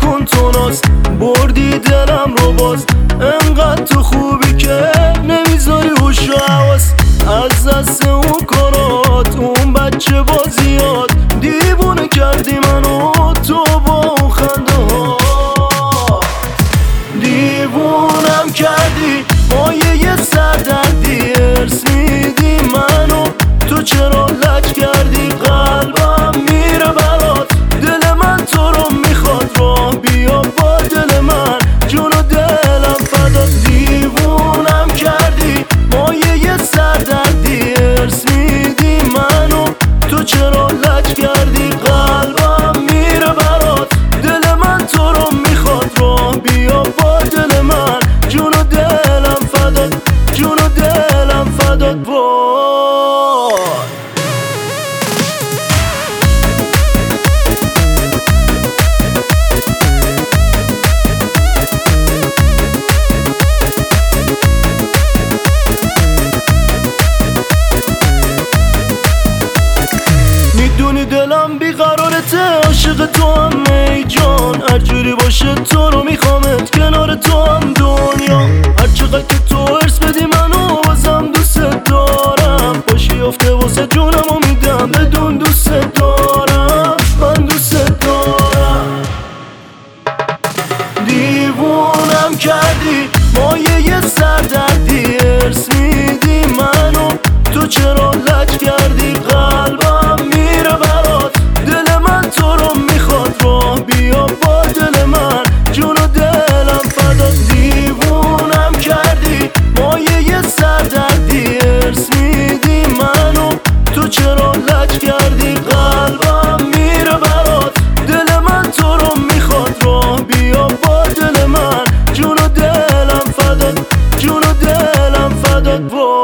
نکن تو ناز، بردی دلم رو باز. انقدر تو خوبی که نمیذاری هوش و حواس، از دست اون کارات اون بچه بازیات دیوونه کردی منو تو با اون خنده ها. دیوونم کردی مایه سردردی، ارس میدی منو تو چرا لج کردی؟ قلبم میره برات، دل من تو رو میخواد، راه بیا با دل من، جون و دلم فدا. دیوونم کردی مایه سردردی، ارس میدی منو تو چرا لج کردی؟ قلبم میره برات، دل من تو رو میخواد، راه بیا با دل من، جون و دلم فدا، جون و دلم فدا. میدونی دلم بیقرارته، عاشق تو هم ای جان، هر جوری باشه تو رو میخوامت، کنار تو هم دنیا. هر چقدر که تو ارس بدی منو بازم دوست دارم، باشی افته واسه جونم و میدم بدون دوست دارم، من دوست دارم. دیوونم کردی مایه سردردی، ارس میدی منو تو چرا لج کردی؟ قلبم میره برات، دل من تو رو میخواد، راه بیا با دل من، جون و دلم فدا. دیوونم کردی مایه سردردی، ارس میدی منو تو چرا لج کردی؟ قلبم میره برات، دل من تو رو میخواد، راه بیا با دل من، جون و دلم فدا، جون و دلم فدا.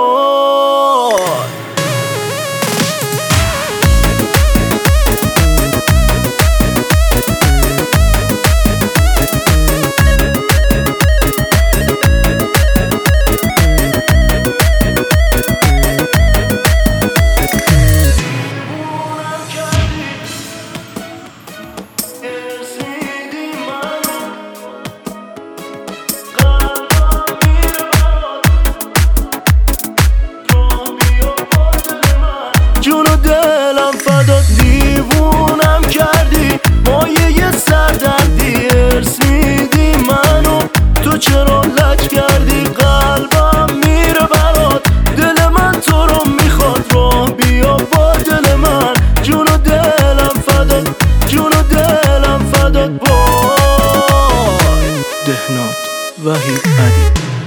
جون و دلم فدا. دیوونم کردی مایه سردردی، ارس میدی منو تو چرا لج کردی؟ قلبم میره برات، دل من تو رو میخواد، راه بیا با دل من، جون و دلم فدا، جون و دلم فدا. دهنات وحید ادیب.